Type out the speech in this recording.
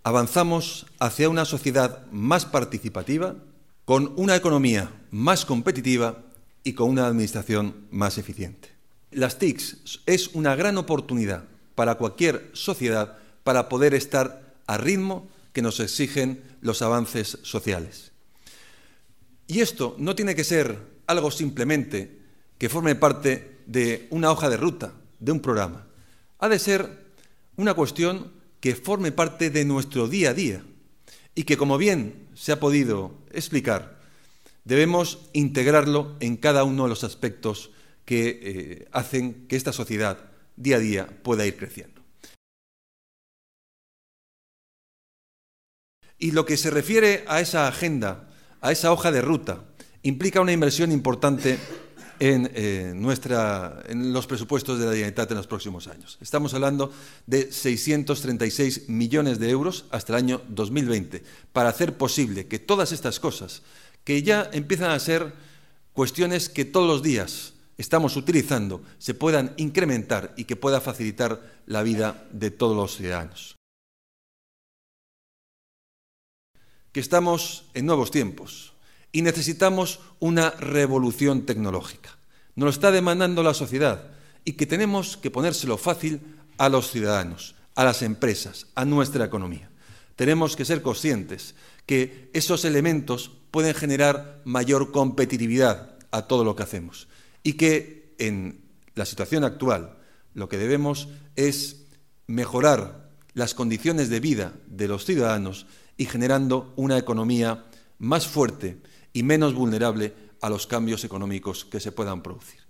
avanzamos hacia una sociedad más participativa, con una economía más competitiva y con una administración más eficiente. Las TICs es una gran oportunidad para cualquier sociedad para poder estar al ritmo que nos exigen los avances sociales. Y esto no tiene que ser algo simplemente que forme parte de una hoja de ruta, de un programa. Ha de ser una cuestión que forme parte de nuestro día a día y que, como bien se ha podido explicar, debemos integrarlo en cada uno de los aspectos que hacen que esta sociedad día a día pueda ir creciendo. Y lo que se refiere a esa agenda, a esa hoja de ruta, implica una inversión importante en los presupuestos de la Generalitat en los próximos años. Estamos hablando de 636 millones de euros hasta el año 2020 para hacer posible que todas estas cosas, que ya empiezan a ser cuestiones que todos los días estamos utilizando, se puedan incrementar y que pueda facilitar la vida de todos los ciudadanos. Que estamos en nuevos tiempos y necesitamos una revolución tecnológica. Nos lo está demandando la sociedad y que tenemos que ponérselo fácil a los ciudadanos, a las empresas, a nuestra economía. Tenemos que ser conscientes que esos elementos pueden generar mayor competitividad a todo lo que hacemos y que en la situación actual lo que debemos es mejorar las condiciones de vida de los ciudadanos y generando una economía más fuerte y menos vulnerable a los cambios económicos que se puedan producir.